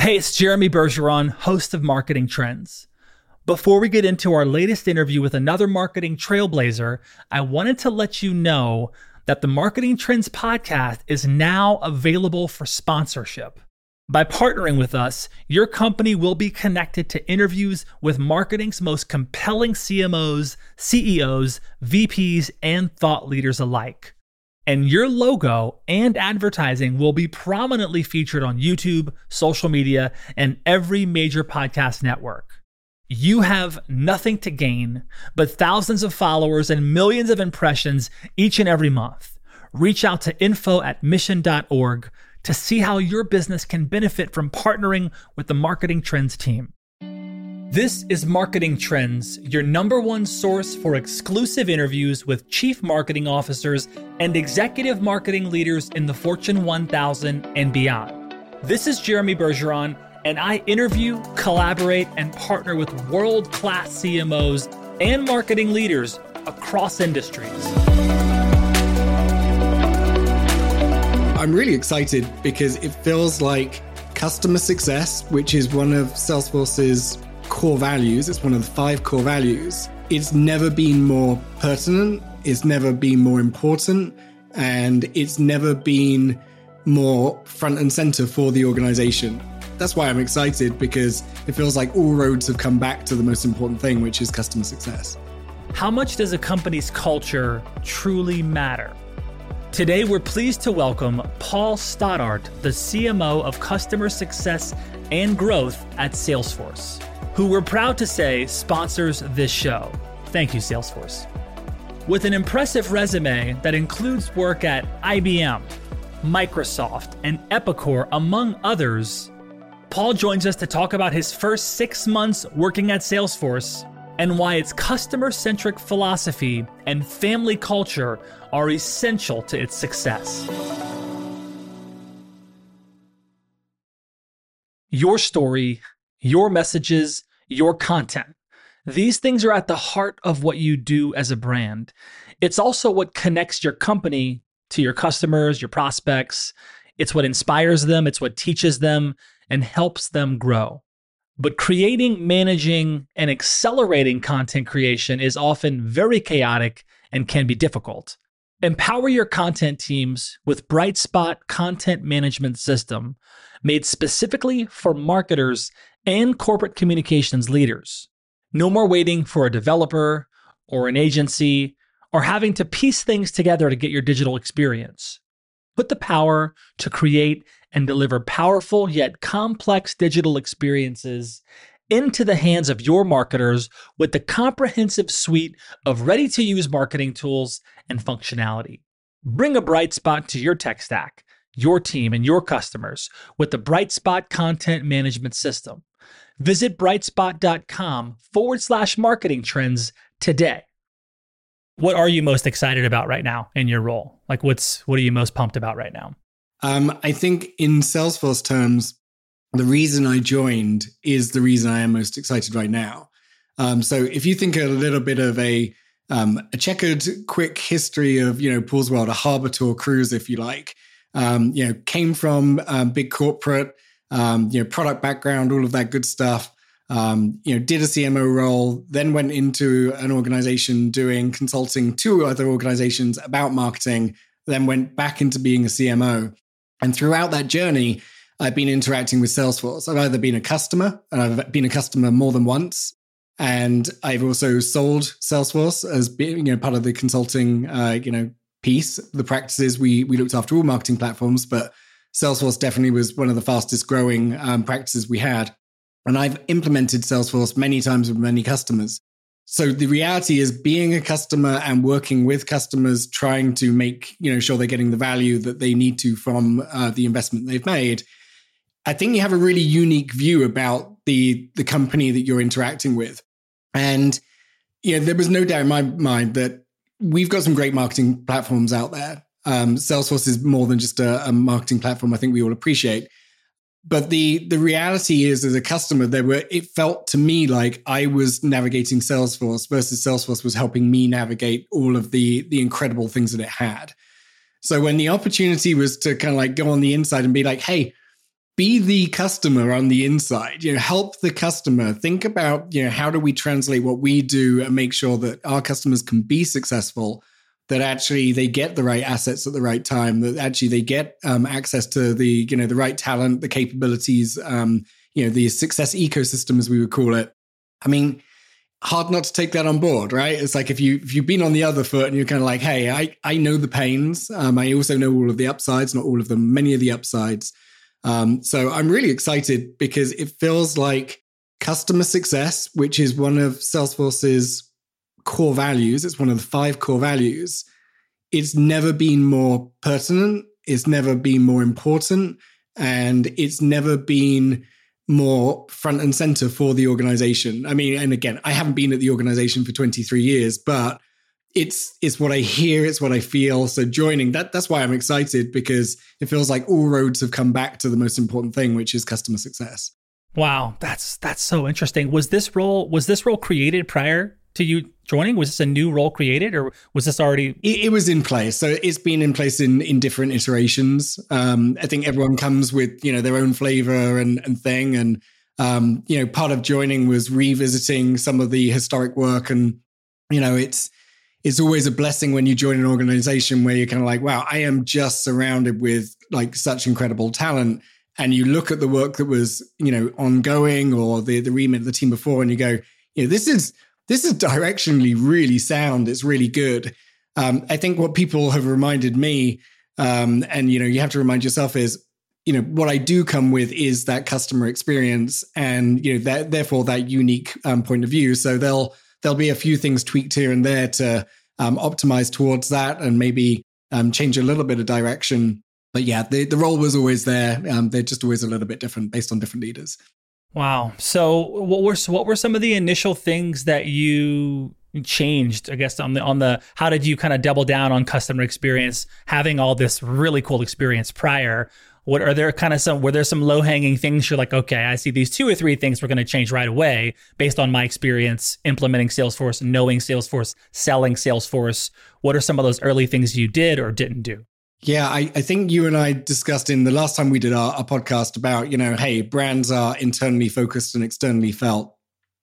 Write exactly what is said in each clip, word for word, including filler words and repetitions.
Hey, it's Jeremy Bergeron, host of Marketing Trends. Before we get into our latest interview with another marketing trailblazer, I wanted to let you know that the Marketing Trends podcast is now available for sponsorship. By partnering with us, your company will be connected to interviews with marketing's most compelling C M Os, C E Os, V Ps, and thought leaders alike. And your logo and advertising will be prominently featured on YouTube, social media, and every major podcast network. You have nothing to gain, but thousands of followers and millions of impressions each and every month. Reach out to info at mission dot org to see how your business can benefit from partnering with the Marketing Trends team. This is Marketing Trends, your number one source for exclusive interviews with chief marketing officers and executive marketing leaders in the Fortune one thousand and beyond. This is Jeremy Bergeron, and I interview, collaborate, and partner with world-class C M Os and marketing leaders across industries. I'm really excited because it feels like customer success, which is one of Salesforce's core values. It's one of the five core values. It's never been more pertinent. It's never been more important. And it's never been more front and center for the organization. That's why I'm excited, because it feels like all roads have come back to the most important thing, which is customer success. How much does a company's culture truly matter? Today, we're pleased to welcome Paul Stoddart, the C M O of Customer Success and Growth at Salesforce, who we're proud to say sponsors this show. Thank you, Salesforce. With an impressive resume that includes work at I B M, Microsoft, and Epicor, among others, Paul joins us to talk about his first six months working at Salesforce and why its customer-centric philosophy and family culture are essential to its success. Your story, your messages, your content. These things are at the heart of what you do as a brand. It's also what connects your company to your customers, your prospects. It's what inspires them. It's what teaches them and helps them grow. But creating, managing, and accelerating content creation is often very chaotic and can be difficult. Empower your content teams with Brightspot Content Management System, made specifically for marketers and corporate communications leaders. No more waiting for a developer or an agency or having to piece things together to get your digital experience. Put the power to create and deliver powerful yet complex digital experiences into the hands of your marketers with the comprehensive suite of ready-to-use marketing tools and functionality. Bring a bright spot to your tech stack, your team, and your customers with the Brightspot Content Management System. Visit brightspot.com forward slash marketing trends today. What are you most excited about right now in your role? Like what's what are you most pumped about right now? Um, I think in Salesforce terms, the reason I joined is the reason I am most excited right now. Um, so if you think a little bit of a um, a checkered quick history of, you know, Paul's World, a harbor tour cruise, if you like, um, you know, came from um, big corporate, um, you know, product background, all of that good stuff. Um, you know, did a C M O role, then went into an organization doing consulting to other organizations about marketing, then went back into being a C M O. And throughout that journey, I've been interacting with Salesforce. I've either been a customer, and I've been a customer more than once, and I've also sold Salesforce as being, you know, part of the consulting, uh, you know, piece. The practices we we looked after all marketing platforms, but Salesforce definitely was one of the fastest growing um, practices we had. And I've implemented Salesforce many times with many customers. So the reality is being a customer and working with customers, trying to make, you know, sure they're getting the value that they need to from uh, the investment they've made. I think you have a really unique view about the, the company that you're interacting with. And, you know, there was no doubt in my mind that we've got some great marketing platforms out there. Um, Salesforce is more than just a, a marketing platform. I think we all appreciate. But the the reality is, as a customer, there were it felt to me like I was navigating Salesforce versus Salesforce was helping me navigate all of the the incredible things that it had. So when the opportunity was to kind of like go on the inside and be like, hey, be the customer on the inside, you know, help the customer think about, you know, how do we translate what we do and make sure that our customers can be successful, that actually they get the right assets at the right time, that actually they get um, access to the, you know, the right talent, the capabilities, um, you know, the success ecosystem, as we would call it. I mean, hard not to take that on board, right? It's like if you if you've been on the other foot and you're kind of like, hey, I I know the pains. Um, I also know all of the upsides, not all of them, many of the upsides. Um, so I'm really excited because it feels like customer success, which is one of Salesforce's core values. It's one of the five core values. It's never been more pertinent. It's never been more important. And it's never been more front and center for the organization. I mean, and again, I haven't been at the organization for twenty-three years, but it's it's what I hear, it's what I feel. So joining, that that's why I'm excited, because it feels like all roads have come back to the most important thing, which is customer success. Wow, that's that's so interesting. Was this role was this role created prior to you joining? Was this a new role created, or was this already? It, it was in place. So it's been in place in in different iterations. Um, I think everyone comes with, you know, their own flavor and and thing. And um, you know, part of joining was revisiting some of the historic work. And you know, it's it's always a blessing when you join an organization where you're kind of like, wow, I am just surrounded with like such incredible talent. And you look at the work that was, you know, ongoing, or the the remit of the team before, and you go, you know, this is this is directionally really sound. It's really good. Um, I think what people have reminded me, um, and you know, you have to remind yourself is, you know, what I do come with is that customer experience, and you know, that therefore that unique um, point of view. So they'll there'll be a few things tweaked here and there to um, optimize towards that, and maybe um, change a little bit of direction. But yeah, the, the role was always there. Um, they're just always a little bit different based on different leaders. Wow. So what were what were some of the initial things that you changed, I guess, on the on the how did you kind of double down on customer experience, having all this really cool experience prior? What are there kind of some were there some low-hanging things you're like, okay, I see these two or three things we're going to change right away based on my experience implementing Salesforce, knowing Salesforce, selling Salesforce. What are some of those early things you did or didn't do? Yeah, I, I think you and I discussed in the last time we did our, our podcast about, you know, hey, brands are internally focused and externally felt.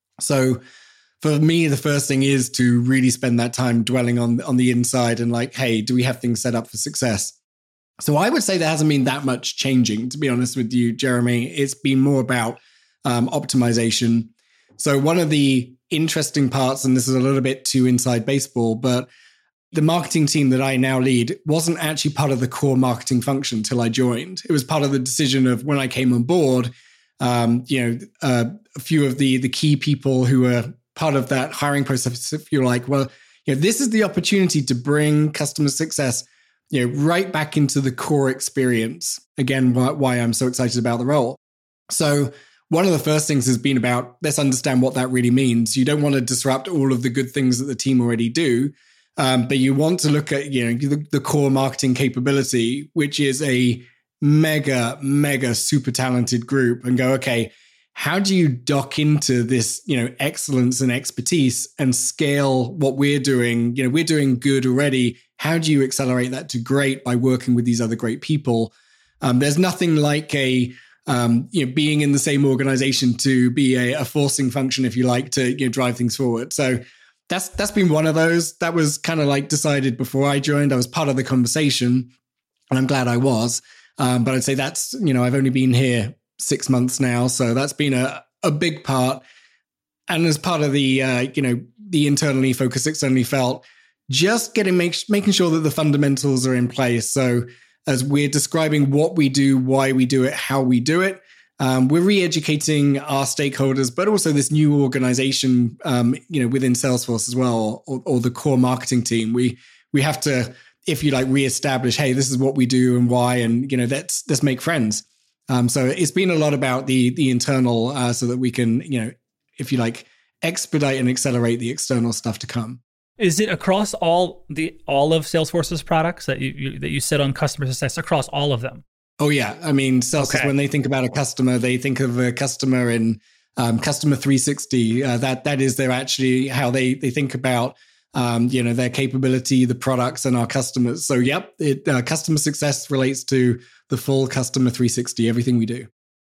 So for me, the first thing is to really spend that time dwelling on, on the inside and like, hey, do we have things set up for success? So I would say there hasn't been that much changing, to be honest with you, Jeremy. It's been more about um, optimization. So one of the interesting parts, and this is a little bit too inside baseball, but the marketing team that I now lead wasn't actually part of the core marketing function until I joined. It was part of the decision of when I came on board, um, you know, uh, a few of the the key people who were part of that hiring process, if you're like, well, you know, this is the opportunity to bring customer success, you know, right back into the core experience. Again, why, why I'm so excited about the role. So one of the first things has been about, let's understand what that really means. You don't want to disrupt all of the good things that the team already do. Um, but you want to look at, you know, the, the core marketing capability, which is a mega, mega super talented group, and go, okay, how do you dock into this, you know, excellence and expertise and scale what we're doing? You know, we're doing good already. How do you accelerate that to great by working with these other great people? Um, there's nothing like a, um, you know, being in the same organization to be a, a forcing function, if you like, to, you know, drive things forward. So That's that's been one of those. That was kind of like decided before I joined. I was part of the conversation, and I'm glad I was. Um, but I'd say that's, you know, I've only been here six months now, so that's been a, a big part. And as part of the, uh, you know, the internally focused, externally felt, just getting make, making sure that the fundamentals are in place. So as we're describing what we do, why we do it, how we do it, Um, we're re-educating our stakeholders, but also this new organization, um, you know, within Salesforce as well, or, or the core marketing team. We we have to, if you like, reestablish, hey, this is what we do and why, and you know, let's let's make friends. Um, so it's been a lot about the the internal, uh, so that we can, you know, if you like, expedite and accelerate the external stuff to come. Is it across all the all of Salesforce's products that you, you that you sit on customer success across all of them? Oh, yeah. I mean, Salesforce, okay, when they think about a customer, they think of a customer in um, Customer three sixty. Uh, that that is their actually how they they think about, um, you know, their capability, the products, and our customers. So, yep, it, uh, customer success relates to the full Customer three sixty, everything we do.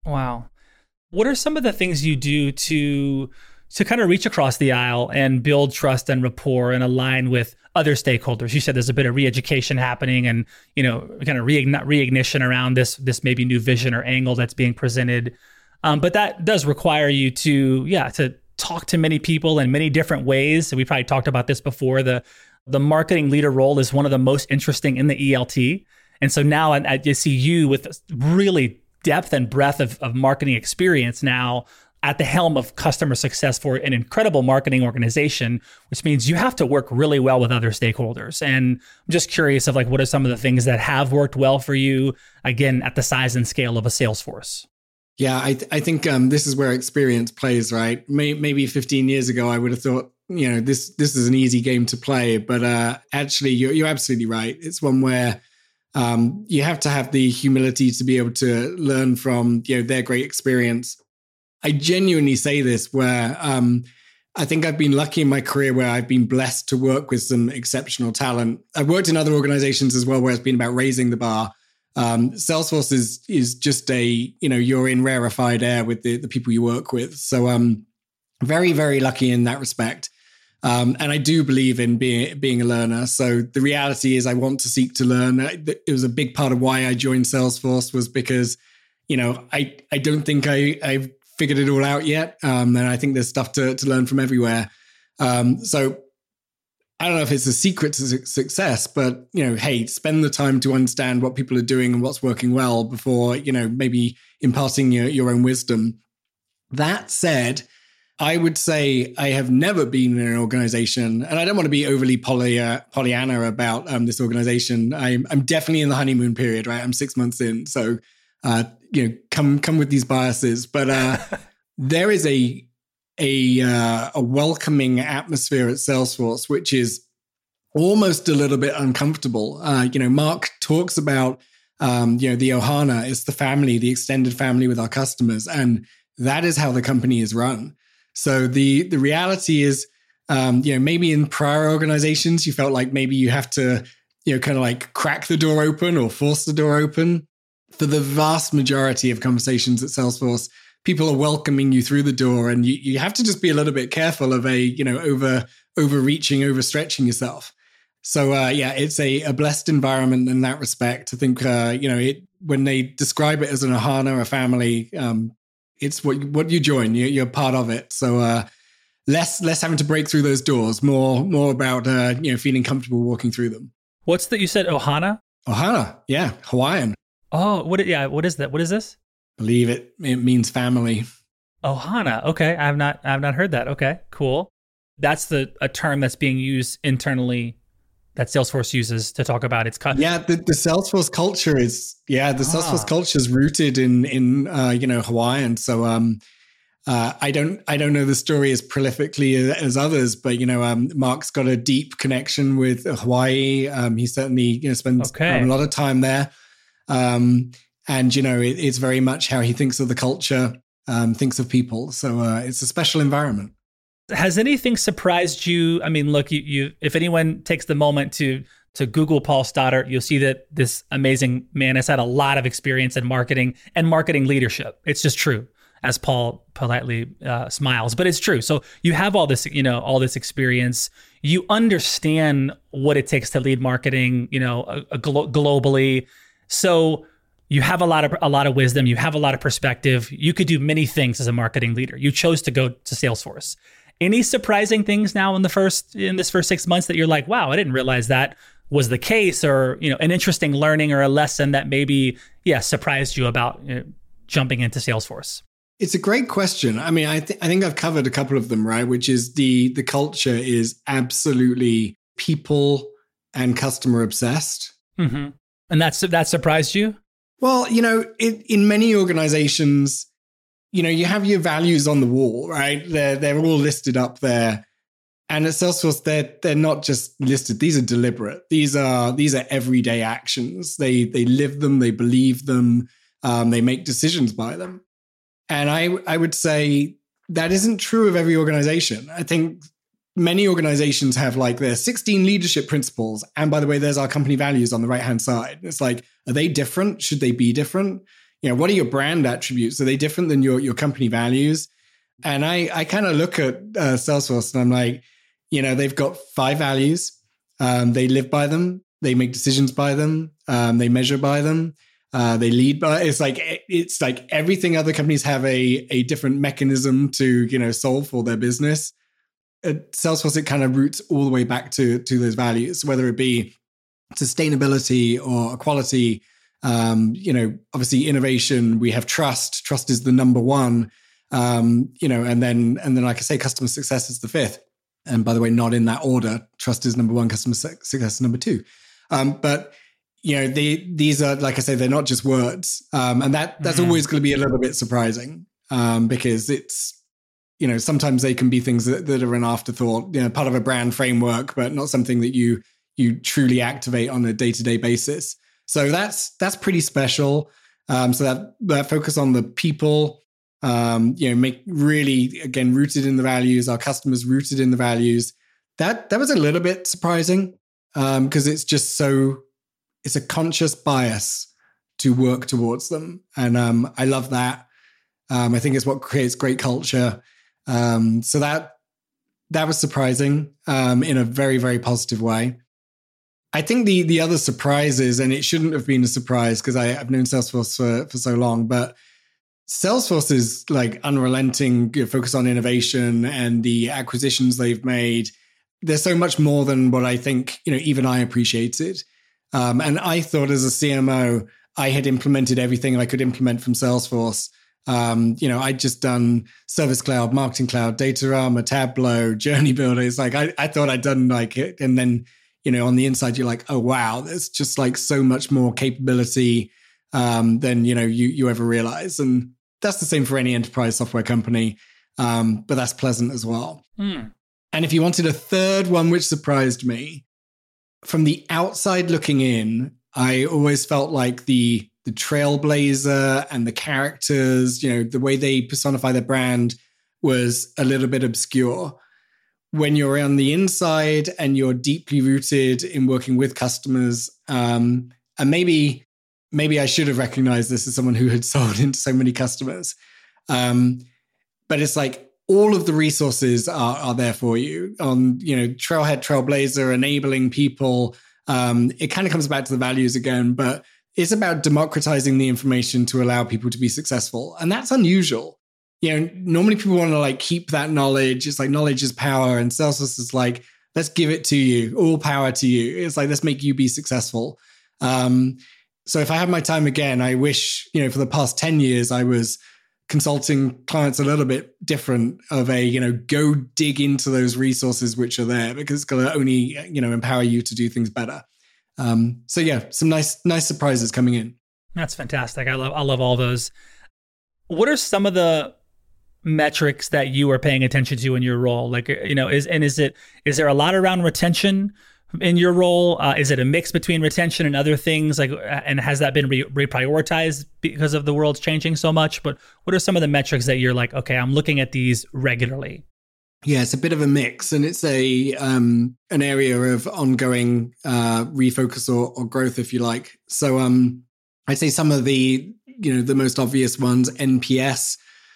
Wow. What are some of the things you do to to kind of reach across the aisle and build trust and rapport and align with other stakeholders? You said there's a bit of re-education happening and, you know, kind of reign- reignition around this this maybe new vision or angle that's being presented. Um, but that does require you to, yeah, to talk to many people in many different ways. We probably talked about this before. The the marketing leader role is one of the most interesting in the E L T. And so now I, I see you with really depth and breadth of, of marketing experience now at the helm of customer success for an incredible marketing organization, which means you have to work really well with other stakeholders. And I'm just curious of like, what are some of the things that have worked well for you, again, at the size and scale of a Salesforce? Yeah, I, th- I think um, this is where experience plays, right? May- maybe fifteen years ago, I would have thought, you know, this this is an easy game to play. But uh, actually, you're, you're absolutely right. It's one where um, you have to have the humility to be able to learn from, you know, their great experience. I genuinely say this where um, I think I've been lucky in my career where I've been blessed to work with some exceptional talent. I've worked in other organizations as well where it's been about raising the bar. Um, Salesforce is is just a, you know, you're in rarefied air with the, the people you work with. So I'm very, very lucky in that respect. Um, and I do believe in being being a learner. So the reality is I want to seek to learn. It was a big part of why I joined Salesforce was because, you know, I, I don't think I, I've figured it all out yet. Um, and I think there's stuff to, to learn from everywhere. Um, so I don't know if it's a secret to success, but, you know, hey, spend the time to understand what people are doing and what's working well before, you know, maybe imparting your, your own wisdom. That said, I would say I have never been in an organization, and I don't want to be overly poly, uh, Pollyanna about um, this organization. I'm, I'm definitely in the honeymoon period, right? I'm six months in. So, uh, you know, come come with these biases. But uh, there is a a uh, a welcoming atmosphere at Salesforce, which is almost a little bit uncomfortable. Uh, you know, Mark talks about, um, you know, the Ohana is the family, the extended family with our customers. And that is how the company is run. So the the reality is, um, you know, maybe in prior organizations, you felt like maybe you have to, you know, kind of like crack the door open or force the door open. For the vast majority of conversations at Salesforce, people are welcoming you through the door, and you, you have to just be a little bit careful of a, you know, over overreaching, overstretching yourself. So uh, yeah, it's a, a blessed environment in that respect. I think uh, you know, it when they describe it as an Ohana, a family, um, it's what what you join. You're, you're part of it. So uh, less less having to break through those doors, more more about uh, you know, feeling comfortable walking through them. What's that you said? Ohana? Ohana, yeah, Hawaiian. Oh, what? Yeah, what is that? What is this? Believe it, it means family. Ohana. Okay, I have not, I have not heard that. Okay, cool. That's the a term that's being used internally that Salesforce uses to talk about its. Co- yeah, the, the Salesforce culture is yeah, the ah. Salesforce culture is rooted in in uh, you know, Hawaiian. So um, uh, I don't I don't know the story as prolifically as others, but you know, um, Mark's got a deep connection with Hawaii. Um, he certainly, you know, spends okay. um, a lot of time there. Um, and, you know, it, it's very much how he thinks of the culture, um, thinks of people. So uh, it's a special environment. Has anything surprised you? I mean, look, you, you if anyone takes the moment to to Google Paul Stoddard, you'll see that this amazing man has had a lot of experience in marketing and marketing leadership. It's just true, as Paul politely uh, smiles, but it's true. So you have all this, you know, all this experience. You understand what it takes to lead marketing, you know, a, a glo- globally. So you have a lot of a lot of wisdom. You have a lot of perspective. You could do many things as a marketing leader. You chose to go to Salesforce. Any surprising things now in the first in this first six months that you're like, wow, I didn't realize that was the case, or, you know, an interesting learning or a lesson that maybe, yeah, surprised you about, you know, jumping into Salesforce? It's a great question. I mean, I, th- I think I've covered a couple of them, right? Which is the the culture is absolutely people and customer obsessed. Mm-hmm. And that's that surprised you? Well, you know, it, in many organizations, you know, you have your values on the wall, right? They're they're all listed up there. And at Salesforce, they're they're not just listed. These are deliberate. These are these are everyday actions. They they live them. They believe them. Um, they make decisions by them. And I I would say that isn't true of every organization. I think many organizations have like their sixteen leadership principles. And by the way, there's our company values on the right-hand side. It's like, are they different? Should they be different? you know, what are your brand attributes? Are they different than your, your company values? And I, I kind of look at uh, Salesforce and I'm like, you know, they've got five values. Um, they live by them. They make decisions by them. Um, they measure by them. Uh, they lead by. It's like it's like everything other companies have a a different mechanism to, you know, solve for their business. At Salesforce, it kind of roots all the way back to to those values, whether it be sustainability or equality. Um, you know, obviously innovation. We have trust. Trust is the number one. Um, you know, and then and then, like I say, customer success is the fifth. And by the way, not in that order. Trust is number one, customer success is number two. Um, but you know, they these are, like I say, they're not just words, um, and that that's mm-hmm. always going to be a little bit surprising um, because it's, you know, sometimes they can be things that, that are an afterthought, you know, part of a brand framework, but not something that you you truly activate on a day to day basis. So that's that's pretty special. Um, so that that focus on the people. Um, you know, make really, again, rooted in the values, our customers rooted in the values. That that was a little bit surprising um, because it's just so, it's a conscious bias to work towards them. And um, I love that. Um, I think it's what creates great culture. Um, so that that was surprising um, in a very, very positive way. I think the the other surprises, and it shouldn't have been a surprise because I've known Salesforce for, for so long, but Salesforce is like unrelenting focus on innovation and the acquisitions they've made. There's so much more than what I think, you know, even I appreciated. Um, and I thought as a C M O, I had implemented everything I could implement from Salesforce. Um, you know, I'd just done Service Cloud, Marketing Cloud, Datorama, Tableau, Journey Builder. It's like, I, I thought I'd done like it. And then, you know, on the inside, you're like, oh, wow, there's just like so much more capability um, than, you know, you, you ever realize. And that's the same for any enterprise software company, um, but that's pleasant as well. Mm. And if you wanted a third one, which surprised me, from the outside looking in, I always felt like the the trailblazer and the characters, you know, the way they personify their brand was a little bit obscure. When you're on the inside and you're deeply rooted in working with customers, um, and maybe... Maybe I should have recognized this as someone who had sold into so many customers. Um, but it's like all of the resources are, are there for you on, you know, Trailhead, Trailblazer, enabling people. Um, it kind of comes back to the values again, but it's about democratizing the information to allow people to be successful. And that's unusual. You know, normally people want to like keep that knowledge. It's like knowledge is power. And Salesforce is like, let's give it to you, all power to you. It's like, let's make you be successful. Um, So if I have my time again, I wish, you know, for the past ten years, I was consulting clients a little bit different of a, you know, go dig into those resources which are there because it's going to only, you know, empower you to do things better. Um, so yeah, some nice, nice surprises coming in. That's fantastic. I love, I love all those. What are some of the metrics that you are paying attention to in your role? Like, you know, is, and is it, is there a lot around retention in your role? Uh, is it a mix between retention and other things? Like, and has that been re- reprioritized because of the world's changing so much? But what are some of the metrics that you're like, okay, I'm looking at these regularly? Yeah, it's a bit of a mix, and it's a um, an area of ongoing uh, refocus or, or growth, if you like. So, um, I'd say some of the, you know, the most obvious ones, N P S.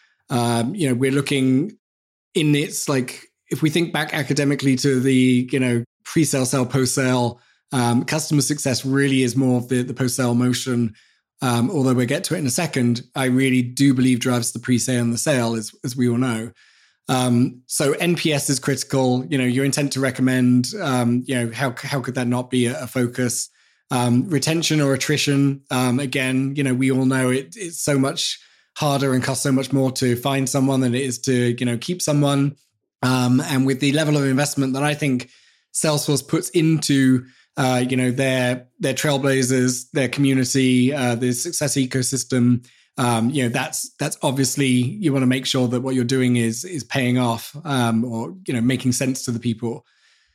Um, you know, we're looking in its like, if we think back academically to the, you know, pre-sale, sale, post-sale, um, customer success really is more of the, the post-sale motion. Um, although we'll get to it in a second, I really do believe drives the pre-sale and the sale, as, as we all know. Um, so N P S is critical. You know, your intent to recommend, um, you know, how, how could that not be a, a focus? Um, retention or attrition. Um, again, you know, we all know it, it's so much harder and costs so much more to find someone than it is to, you know, keep someone. Um, and with the level of investment that I think Salesforce puts into, uh, you know, their their trailblazers, their community, uh, the success ecosystem. Um, you know, that's that's obviously you want to make sure that what you're doing is is paying off, um, or you know, making sense to the people.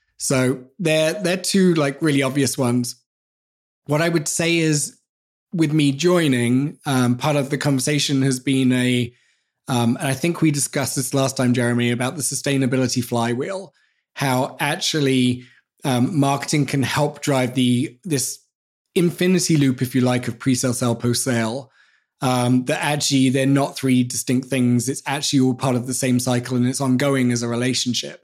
So they're they're two like really obvious ones. What I would say is, with me joining, um, part of the conversation has been a, um, and I think we discussed this last time, Jeremy, about the sustainability flywheel. How actually um, marketing can help drive the this infinity loop, if you like, of pre-sale, sale, post-sale. Um, that actually they're not three distinct things. It's actually all part of the same cycle and it's ongoing as a relationship.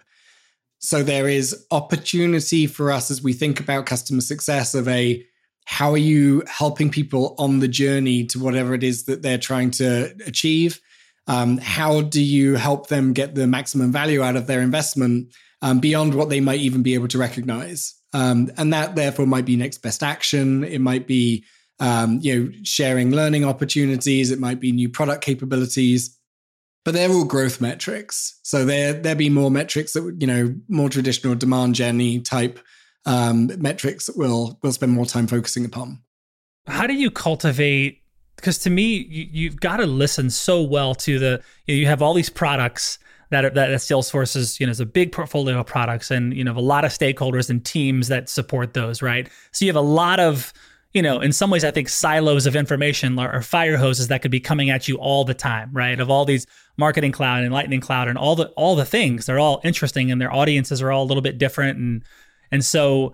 So there is opportunity for us as we think about customer success of a, how are you helping people on the journey to whatever it is that they're trying to achieve? Um, how do you help them get the maximum value out of their investment um, beyond what they might even be able to recognize? Um, and that therefore might be next best action. It might be Um, you know, sharing learning opportunities. It might be new product capabilities, but they're all growth metrics. So there, there'll be more metrics that, you know, more traditional demand gen type um, metrics that we'll, we'll spend more time focusing upon. How do you cultivate? Because to me, you, you've got to listen so well to the, you know, you have all these products that are, that Salesforce is, you know, is a big portfolio of products and, you know, a lot of stakeholders and teams that support those, right? So you have a lot of, you know, in some ways, I think silos of information or fire hoses that could be coming at you all the time, right? Of all these Marketing Cloud and Lightning Cloud and all the all the things, they're all interesting and their audiences are all a little bit different. And and so,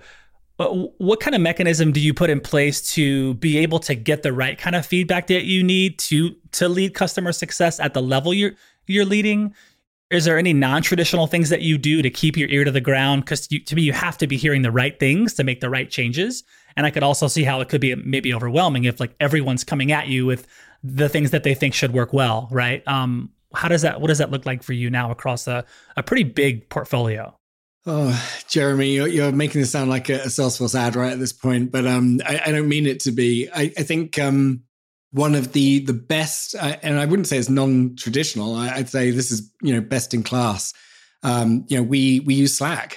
what kind of mechanism do you put in place to be able to get the right kind of feedback that you need to to lead customer success at the level you're you're leading? Is there any non-traditional things that you do to keep your ear to the ground? Because to me, you have to be hearing the right things to make the right changes. And I could also see how it could be maybe overwhelming if like everyone's coming at you with the things that they think should work well, right? Um, how does that, what does that look like for you now across a, a pretty big portfolio? Oh, Jeremy, you're, you're making this sound like a, a Salesforce ad right at this point, but um, I, I don't mean it to be. I, I think um, one of the the best, uh, and I wouldn't say it's non-traditional. I, I'd say this is, you know, best in class. Um, you know, we we use Slack.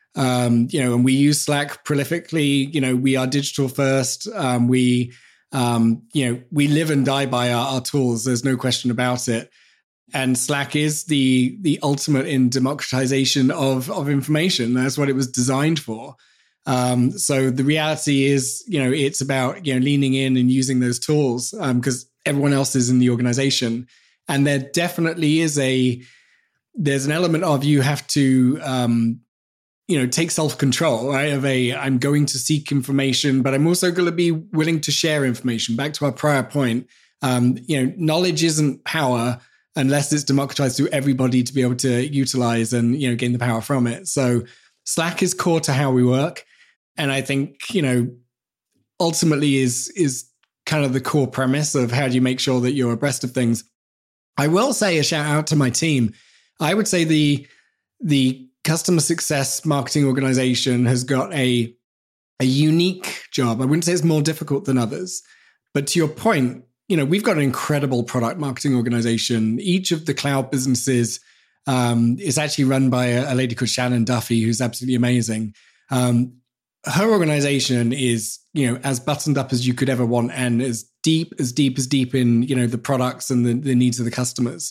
Um, you know, and we use Slack prolifically. You know, we are digital first. Um, we, um, you know, we live and die by our, our tools. There's no question about it. And Slack is the the ultimate in democratization of of information. That's what it was designed for. Um, so the reality is, you know, it's about, you know, leaning in and using those tools because um, everyone else is in the organization, and there definitely is a there's an element of you have to. Um, you know, take self-control, right? Of a, I'm going to seek information, but I'm also going to be willing to share information. Back to our prior point, um, you know, knowledge isn't power unless it's democratized to everybody to be able to utilize and, you know, gain the power from it. So Slack is core to how we work. And I think, you know, ultimately is, is kind of the core premise of how do you make sure that you're abreast of things. I will say a shout out to my team. I would say the, the, customer success marketing organization has got a, a unique job. I wouldn't say it's more difficult than others, but to your point, you know, we've got an incredible product marketing organization. Each of the cloud businesses um, is actually run by a, a lady called Shannon Duffy, who's absolutely amazing. Um, her organization is, you know, as buttoned up as you could ever want and as deep, as deep as deep in, you know, the products and the, the needs of the customers.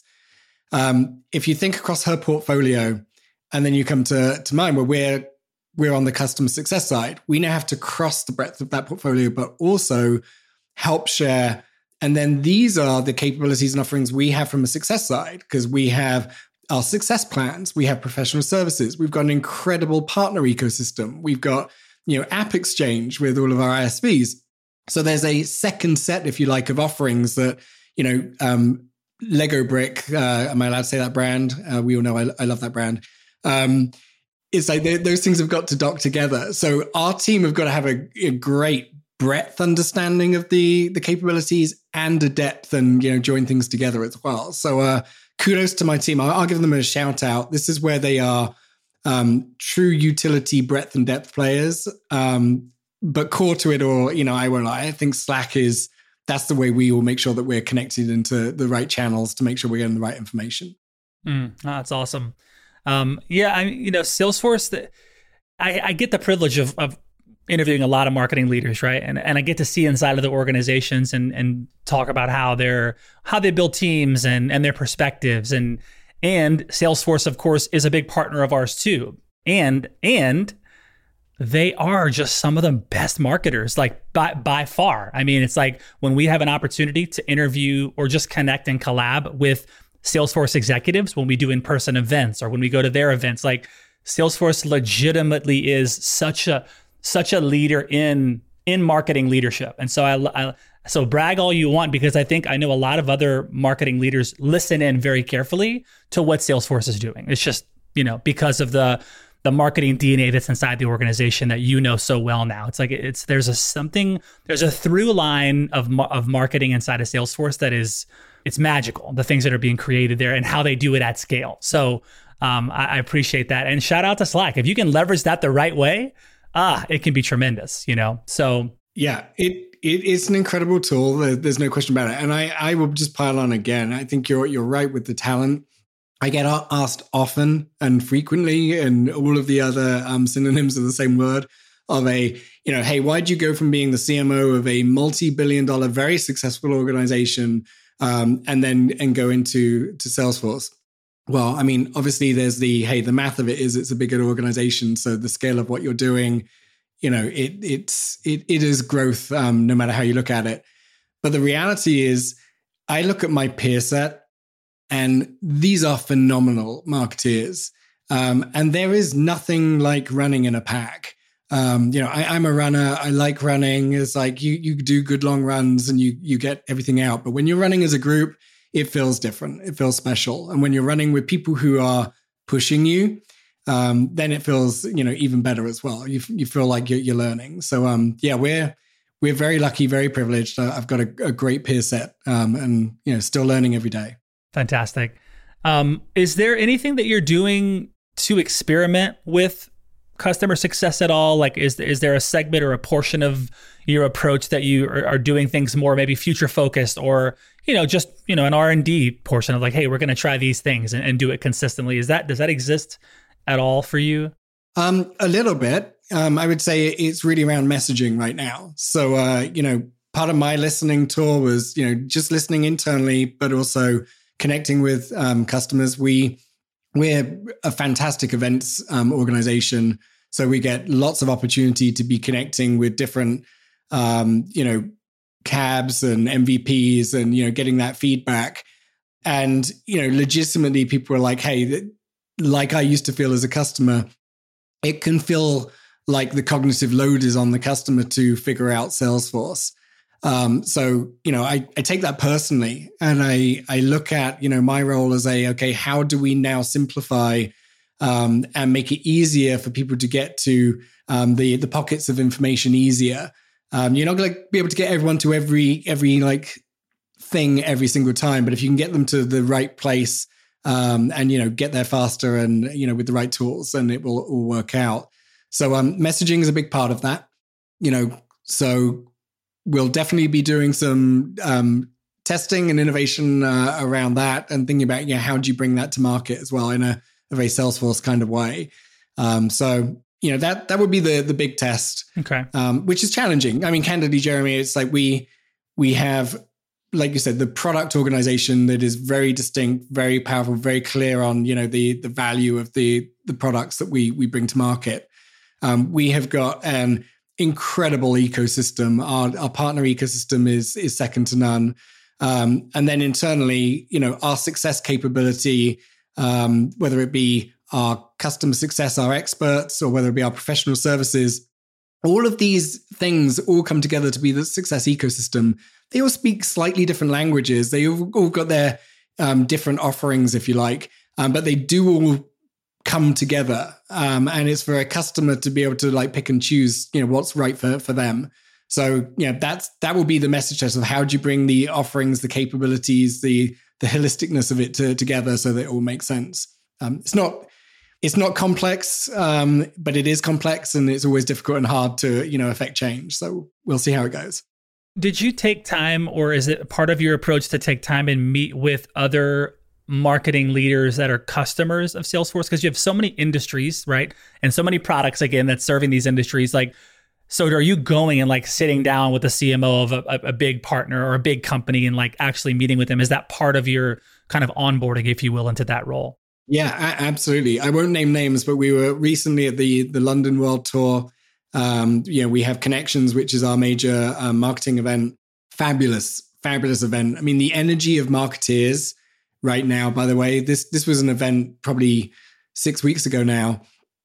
Um, if you think across her portfolio, and then you come to, to mine where we're, we're on the customer success side. We now have to cross the breadth of that portfolio, but also help share. And then these are the capabilities and offerings we have from a success side, because we have our success plans. We have professional services. We've got an incredible partner ecosystem. We've got, you know, App Exchange with all of our I S Vs. So there's a second set, if you like, of offerings that, you know, um, Lego Brick, uh, am I allowed to say that brand? Uh, we all know I, I love that brand. Um, it's like those things have got to dock together. So our team have got to have a, a great breadth understanding of the the capabilities and a depth, and, you know, join things together as well. So uh, kudos to my team. I'll, I'll give them a shout out. This is where they are um, true utility breadth and depth players. Um, but core to it all, you know, I won't lie. I think Slack is that's the way we will make sure that we're connected into the right channels to make sure we're getting the right information. Mm, oh, that's awesome. Um, yeah, I you know, Salesforce, the, I, I get the privilege of, of interviewing a lot of marketing leaders, right? And and I get to see inside of the organizations and and talk about how they're how they build teams and and their perspectives. And and Salesforce, of course, is a big partner of ours too. And and they are just some of the best marketers, like by by far. I mean, it's like when we have an opportunity to interview or just connect and collab with Salesforce executives, when we do in-person events or when we go to their events, like Salesforce legitimately is such a such a leader in in marketing leadership. And so I, I So brag all you want, because I think I know a lot of other marketing leaders listen in very carefully to what Salesforce is doing. It's just, you know, because of the the marketing D N A that's inside the organization that you know so well now. It's like it's there's a something there's a through line of of marketing inside of Salesforce that is it's magical. The things that are being created there and how they do it at scale. So um, I, I appreciate that, and shout out to Slack. If you can leverage that the right way, ah, it can be tremendous. You know, so yeah, it. It is an incredible tool. There's no question about it. And I, I will just pile on again. I think you're you're right with the talent. I get asked often and frequently, and all of the other um, synonyms of the same word, of a, you know, hey, why'd you go from being the C M O of a multi-billion dollar, very successful organization um, and then and go into to Salesforce? Well, I mean, obviously there's the, hey, the math of it is it's a bigger organization. So the scale of what you're doing, you know, it it's it it is growth, um, no matter how you look at it. But the reality is, I look at my peer set, and these are phenomenal marketeers, um, and there is nothing like running in a pack. Um, you know, I, I'm a runner. I like running. It's like you you do good long runs and you you get everything out. But when you're running as a group, it feels different. It feels special. And when you're running with people who are pushing you, Um, then it feels, you know, even better as well. You you feel like you're, you're learning. So um, yeah, we're we're very lucky, very privileged. Uh, I've got a, a great peer set, um, and you know, still learning every day. Fantastic. Um, is there anything that you're doing to experiment with customer success at all? Like, is is there a segment or a portion of your approach that you are, are doing things more maybe future focused, or you know, just you know, an R and D portion of like, hey, we're going to try these things and, and do it consistently? Is that does that exist at all for you? Um, a little bit. Um, I would say it's really around messaging right now. So, uh, you know, part of my listening tour was, you know, just listening internally, but also connecting with um, customers. We, we're a fantastic events um, organization. So we get lots of opportunity to be connecting with different, um, you know, cabs and M V Ps and, you know, getting that feedback. And, you know, legitimately people were like, hey, th- like I used to feel as a customer, it can feel like the cognitive load is on the customer to figure out Salesforce. Um, so, you know, I, I take that personally, and I, I look at, you know, my role as a, okay, how do we now simplify um, and make it easier for people to get to um, the, the pockets of information easier? Um, you're not going to be able to get everyone to every, every like thing every single time, but if you can get them to the right place, Um, and, you know, get there faster and, you know, with the right tools, and it will all work out. So um, messaging is a big part of that, you know, so we'll definitely be doing some um, testing and innovation uh, around that, and thinking about, you know, how do you bring that to market as well in a, a very Salesforce kind of way. Um, so, you know, that that would be the the big test, okay, um, which is challenging. I mean, candidly, Jeremy, it's like we we have, like you said, the product organization that is very distinct, very powerful, very clear on, you know, the the value of the the products that we we bring to market. Um, we have got an incredible ecosystem. Our our partner ecosystem is is second to none. Um, and then internally, you know, our success capability, um, whether it be our customer success, our experts, or whether it be our professional services, all of these things all come together to be the success ecosystem. They all speak slightly different languages. They all, all got their um, different offerings, if you like, um, but they do all come together. Um, and it's for a customer to be able to like pick and choose, you know, what's right for, for them. So, you know, that's, that will be the message test of how do you bring the offerings, the capabilities, the, the holisticness of it to, together so that it all makes sense. Um, it's not, It's not complex, um, but it is complex, and it's always difficult and hard to, you know, affect change. So we'll see how it goes. Did you take time, or is it part of your approach to take time and meet with other marketing leaders that are customers of Salesforce? Because you have so many industries, right? And so many products, again, that's serving these industries. Like, so are you going and like sitting down with the C M O of a, a big partner or a big company and like actually meeting with them? Is that part of your kind of onboarding, if you will, into that role? Yeah, a- absolutely. I won't name names, but we were recently at the the London World Tour. Um, you know, we have Connections, which is our major um, marketing event. Fabulous, fabulous event. I mean, the energy of marketeers right now, by the way, this this was an event probably six weeks ago now.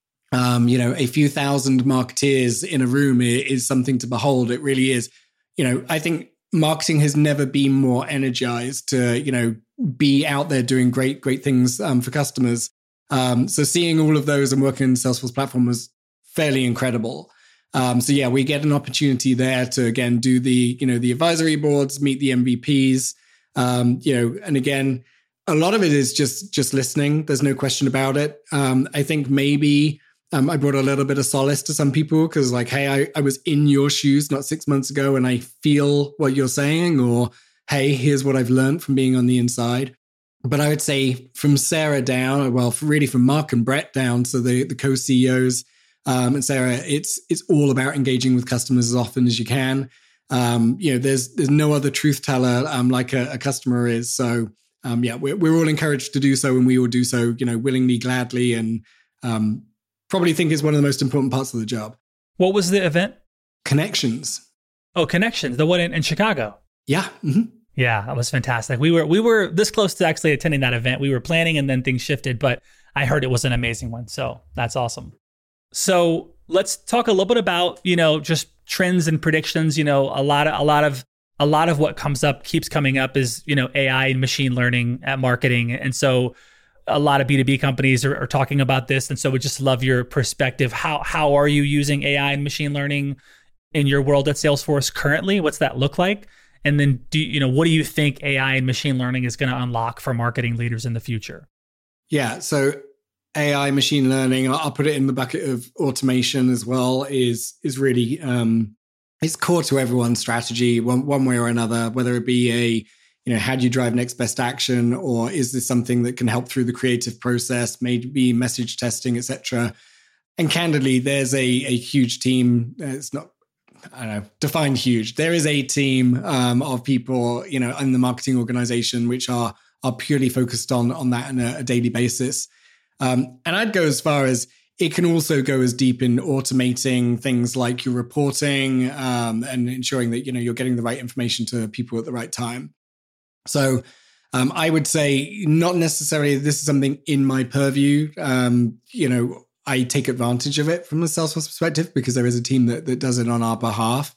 Um, you know, a few thousand marketeers in a room is something to behold. It really is. You know, I think marketing has never been more energized to, you know, be out there doing great, great things um, for customers. Um, so seeing all of those and working in the Salesforce platform was fairly incredible. Um, so yeah, we get an opportunity there to, again, do the, you know, the advisory boards, meet the M V Ps, um, you know, and again, a lot of it is just, just listening. There's no question about it. Um, I think maybe um, I brought a little bit of solace to some people because like, hey, I, I was in your shoes not six months ago and I feel what you're saying, or hey, here's what I've learned from being on the inside. But I would say from Sarah down, well, really from Mark and Brett down, so the, the co-C E Os, Um, and Sarah, it's it's all about engaging with customers as often as you can. Um, you know, there's there's no other truth teller um, like a, a customer is. So um, yeah, we're we're all encouraged to do so, and we will do so, you know, willingly, gladly, and um, probably think is one of the most important parts of the job. What was the event? Connections. Oh, Connections, the one in, in Chicago. Yeah. Mm-hmm. Yeah, that was fantastic. We were we were this close to actually attending that event. We were planning, and then things shifted, but I heard it was an amazing one. So that's awesome. So let's talk a little bit about, you know, just trends and predictions. You know, a lot of a lot of a lot of what comes up keeps coming up is, you know, A I and machine learning at marketing. And so a lot of B two B companies are, are talking about this. And so we just love your perspective. How how are you using A I and machine learning in your world at Salesforce currently? What's that look like? And then do you know what do you think A I and machine learning is going to unlock for marketing leaders in the future? Yeah, so A I, machine learning, I'll put it in the bucket of automation as well, is is really, um, it's core to everyone's strategy one, one way or another, whether it be a, you know, how do you drive next best action, or is this something that can help through the creative process, maybe message testing, et cetera. And candidly, there's a, a huge team. It's not, I don't know, define huge. There is a team um, of people, you know, in the marketing organization, which are are purely focused on, on that on a, a daily basis. Um, and I'd go as far as it can also go as deep in automating things like your reporting um, and ensuring that, you know, you're getting the right information to people at the right time. So um, I would say not necessarily this is something in my purview. Um, you know, I take advantage of it from a Salesforce perspective because there is a team that, that does it on our behalf.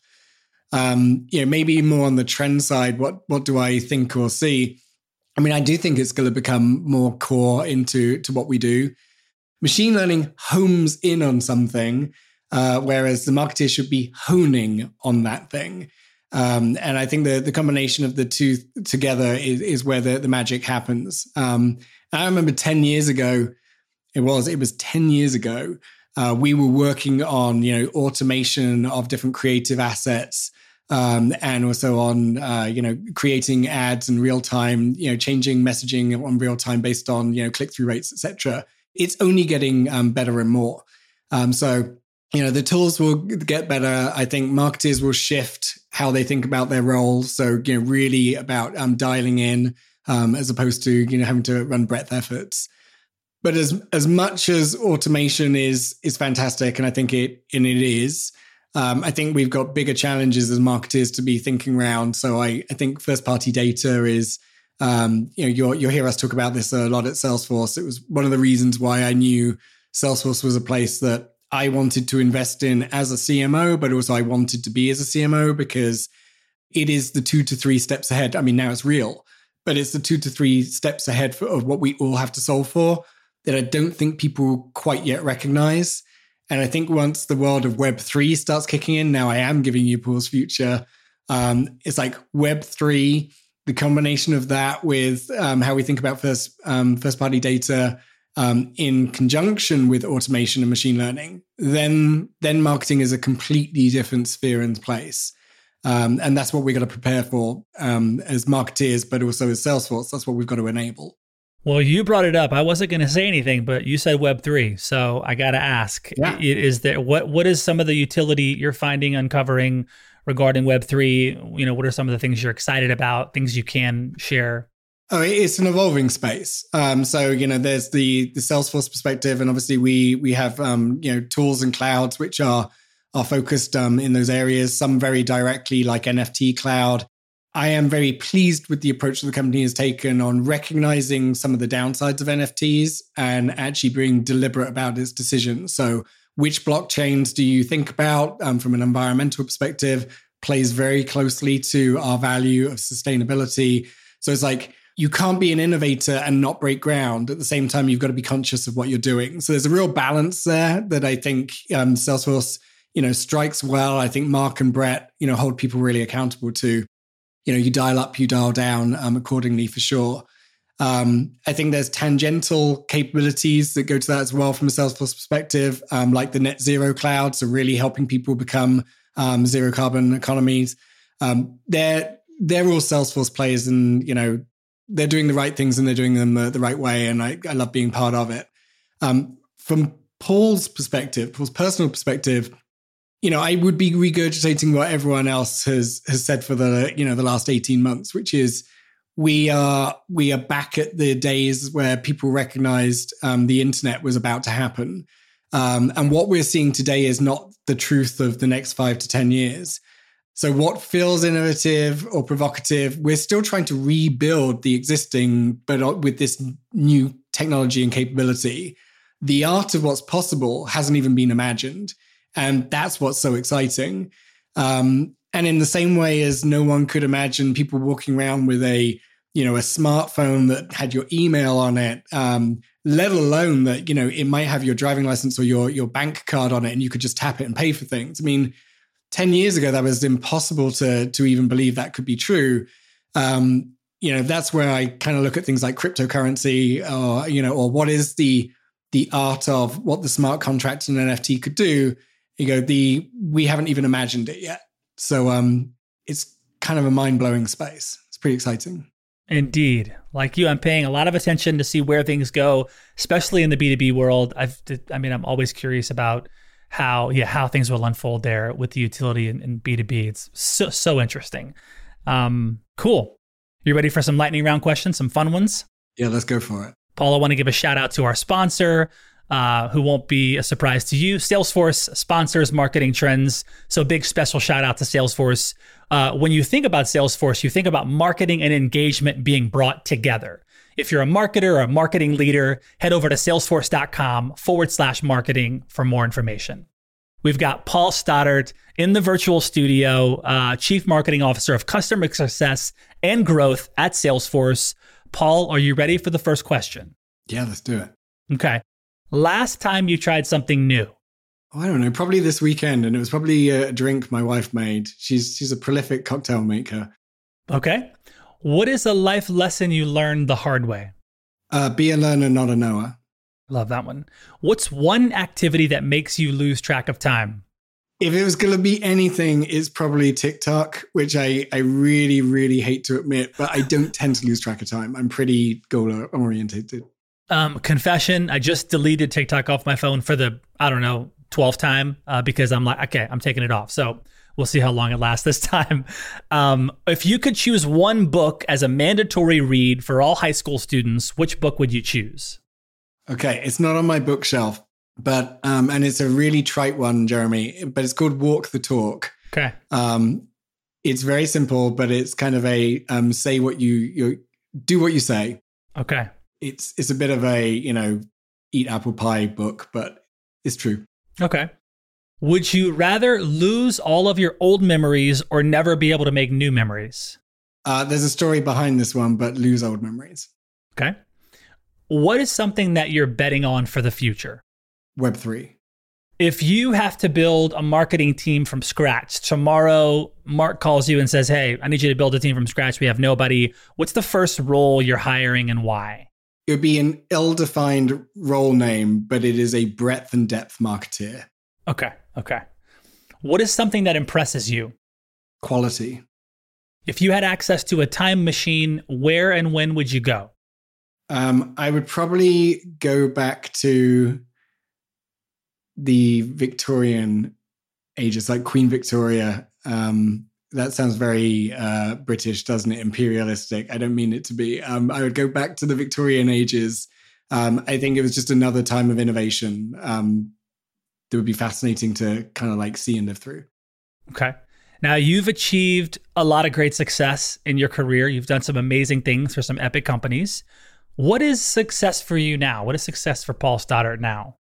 Um, you know, maybe more on the trend side, what what do I think or see? I mean, I do think it's going to become more core into to what we do. Machine learning homes in on something, uh, whereas the marketer should be honing on that thing. Um, and I think the the combination of the two together is, is where the, the magic happens. Um, I remember ten years ago, it was it was ten years ago, uh, we were working on, you know, automation of different creative assets. Um, and also on, uh, you know, creating ads in real time, you know, changing messaging on real time based on, you know, click through rates, et cetera. It's only getting um, better and more. Um, so, you know, the tools will get better. I think marketers will shift how they think about their roles. So, you know, really about um, dialing in um, as opposed to, you know, having to run breadth efforts. But as as much as automation is is fantastic, and I think it and it is. Um, I think we've got bigger challenges as marketers to be thinking around. So I, I think first-party data is, um, you know, you'll, you'll hear us talk about this a lot at Salesforce. It was one of the reasons why I knew Salesforce was a place that I wanted to invest in as a C M O, but also I wanted to be as a C M O because it is the two to three steps ahead. I mean, now it's real, but it's the two to three steps ahead for, of what we all have to solve for that I don't think people quite yet recognize. And I think once the world of Web three starts kicking in, now I am giving you Paul's future. Um, it's like Web three, the combination of that with um, how we think about first um, first party data um, in conjunction with automation and machine learning, then then marketing is a completely different sphere and place. Um, and that's what we've got to prepare for um, as marketeers, but also as Salesforce. That's what we've got to enable. Well, you brought it up. I wasn't going to say anything, but you said Web three, so I got to ask: yeah. Is there what what is some of the utility you're finding, uncovering regarding Web three? You know, what are some of the things you're excited about? Things you can share? Oh, it's an evolving space. Um, so you know, there's the the Salesforce perspective, and obviously we we have um, you know tools and clouds which are are focused um, in those areas. Some very directly, like N F T Cloud. I am very pleased with the approach that the company has taken on recognizing some of the downsides of N F Ts and actually being deliberate about its decisions. So which blockchains do you think about um, from an environmental perspective? plays very closely to our value of sustainability. So it's like, you can't be an innovator and not break ground. At the same time, you've got to be conscious of what you're doing. So there's a real balance there that I think um, Salesforce, you know, strikes well. I think Mark and Brett, you know, hold people really accountable to, you know, you dial up, you dial down um, accordingly for sure. Um, I think there's tangential capabilities that go to that as well from a Salesforce perspective, um, like the net zero cloud. So really helping people become um, zero carbon economies. Um, they're, they're all Salesforce players, and, you know, they're doing the right things and they're doing them the, the right way. And I, I love being part of it. Um, from Paul's perspective, Paul's personal perspective, you know, I would be regurgitating what everyone else has has said for the, you know, the last eighteen months, which is we are we are back at the days where people recognized um, the internet was about to happen. Um, and what we're seeing today is not the truth of the next five to ten years. So what feels innovative or provocative, we're still trying to rebuild the existing, but with this new technology and capability. The art of what's possible hasn't even been imagined. And that's what's so exciting. Um, and in the same way as no one could imagine people walking around with a, you know, a smartphone that had your email on it, um, let alone that, you know, it might have your driving license or your, your bank card on it and you could just tap it and pay for things. I mean, ten years ago, that was impossible to, to even believe that could be true. Um, you know, that's where I kind of look at things like cryptocurrency or, you know, or what is the, the art of what the smart contract and N F T could do. You go, the we haven't even imagined it yet. So um, it's kind of a mind-blowing space. It's pretty exciting. Indeed. Like you, I'm paying a lot of attention to see where things go, especially in the B two B world. I've, I mean, I'm always curious about how, yeah, how things will unfold there with the utility in, in B two B. It's so, so interesting. Um, cool. You ready for some lightning round questions, some fun ones? Yeah, let's go for it. Paul, I want to give a shout out to our sponsor, uh, who won't be a surprise to you. Salesforce sponsors Marketing Trends. So big special shout out to Salesforce. Uh, when you think about Salesforce, you think about marketing and engagement being brought together. If you're a marketer or a marketing leader, head over to salesforce.com forward slash marketing for more information. We've got Paul Stoddard in the virtual studio, uh, Chief Marketing Officer of Customer Success and Growth at Salesforce. Paul, are you ready for the first question? Yeah, let's do it. Okay. Last time you tried something new? Oh, I don't know, probably this weekend. And it was probably a drink my wife made. She's she's a prolific cocktail maker. Okay. What is a life lesson you learned the hard way? Uh, be a learner, not a knower. Love that one. What's one activity that makes you lose track of time? If it was going to be anything, it's probably TikTok, which I, I really, really hate to admit, but I don't tend to lose track of time. I'm pretty goal-oriented. Um, confession, I just deleted TikTok off my phone for the, I don't know, twelfth time uh, because I'm like, okay, I'm taking it off. So we'll see how long it lasts this time. Um, if you could choose one book as a mandatory read for all high school students, which book would you choose? Okay, it's not on my bookshelf, but um, and it's a really trite one, Jeremy, but it's called Walk the Talk. Okay. Um, it's very simple, but it's kind of a um, say what you, you do what you say. Okay. It's it's a bit of a, you know, eat apple pie book, but it's true. Okay. Would you rather lose all of your old memories or never be able to make new memories? Uh, there's a story behind this one, but lose old memories. Okay. What is something that you're betting on for the future? Web three. If you have to build a marketing team from scratch, tomorrow Mark calls you and says, hey, I need you to build a team from scratch. We have nobody. What's the first role you're hiring and why? It would be an ill-defined role name, but it is a breadth and depth marketeer. Okay. Okay. What is something that impresses you? Quality. If you had access to a time machine, where and when would you go? Um, I would probably go back to the Victorian ages, like Queen Victoria. Um, that sounds very uh, British, doesn't it? Imperialistic. I don't mean it to be. Um, I would go back to the Victorian ages. Um, I think it was just another time of innovation. Um, that would be fascinating to kind of like see and live through. Okay. Now, you've achieved a lot of great success in your career. You've done some amazing things for some epic companies. What is success for you now? What is success for Paul Stoddard now?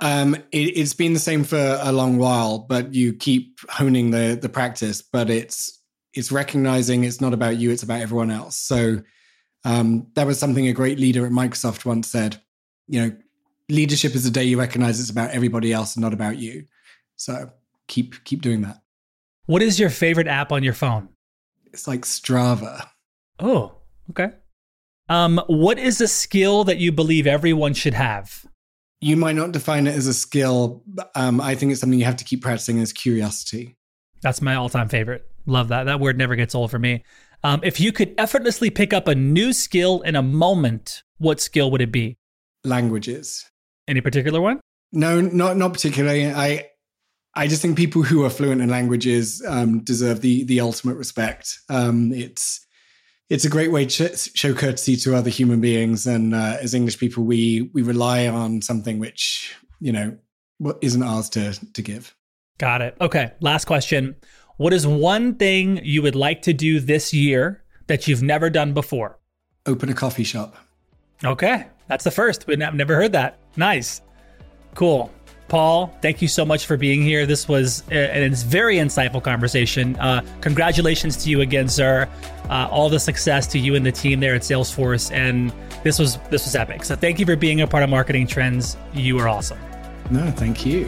Um, it, it's been the same for a long while, but you keep honing the the practice. But it's it's recognizing it's not about you; it's about everyone else. So um, that was something a great leader at Microsoft once said. You know, leadership is the day you recognize it's about everybody else and not about you. So keep keep doing that. What is your favorite app on your phone? It's like Strava. Oh, okay. Um, what is a skill that you believe everyone should have? You might not define it as a skill. But, um, I think it's something you have to keep practicing is curiosity. That's my all-time favorite. Love that. That word never gets old for me. Um, if you could effortlessly pick up a new skill in a moment, what skill would it be? Languages. Any particular one? No, not not particularly. I I just think people who are fluent in languages um, deserve the the ultimate respect. Um, it's it's a great way to show courtesy to other human beings, and uh, as English people, we we rely on something which you know isn't ours to to give. Got it. Okay. Last question. What is one thing you would like to do this year that you've never done before? Open a coffee shop. Okay. That's the first. We've never heard that. Nice. Cool. Paul, thank you so much for being here. This was a, a very insightful conversation. Uh, congratulations to you again, sir. Uh, all the success to you and the team there at Salesforce. And this was this was epic. So thank you for being a part of Marketing Trends. You are awesome. No, thank you.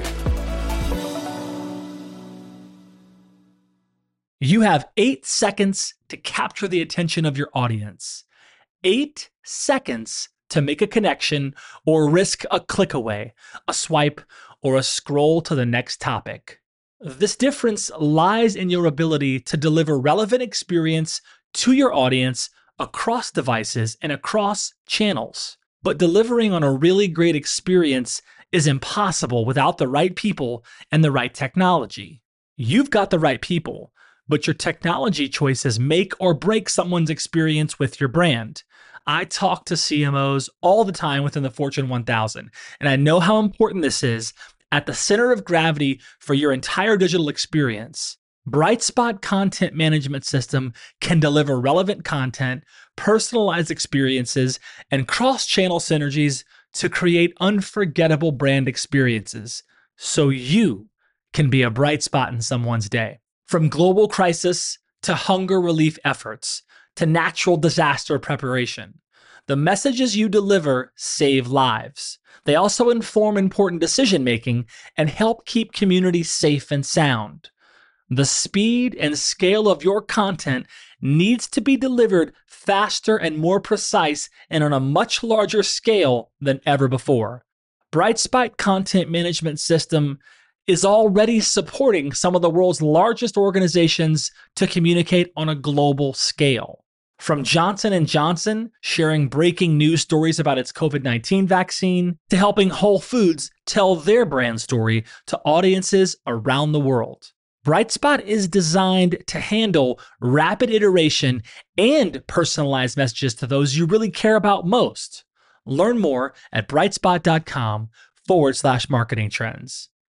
You have eight seconds to capture the attention of your audience. Eight seconds to make a connection or risk a click away, a swipe, or a scroll to the next topic. This difference lies in your ability to deliver relevant experience to your audience across devices and across channels. But delivering on a really great experience is impossible without the right people and the right technology. You've got the right people, but your technology choices make or break someone's experience with your brand. I talk to C M Os all the time within the Fortune one thousand, and I know how important this is at the center of gravity for your entire digital experience. Brightspot Content Management System can deliver relevant content, personalized experiences, and cross-channel synergies to create unforgettable brand experiences, so you can be a bright spot in someone's day. From global crisis to hunger relief efforts to natural disaster preparation, the messages you deliver save lives. They also inform important decision-making and help keep communities safe and sound. The speed and scale of your content needs to be delivered faster and more precise and on a much larger scale than ever before. Brightspot Content Management System is already supporting some of the world's largest organizations to communicate on a global scale. From Johnson and Johnson sharing breaking news stories about its COVID nineteen vaccine, to helping Whole Foods tell their brand story to audiences around the world. Brightspot is designed to handle rapid iteration and personalized messages to those you really care about most. Learn more at brightspot.com forward slash marketing trends.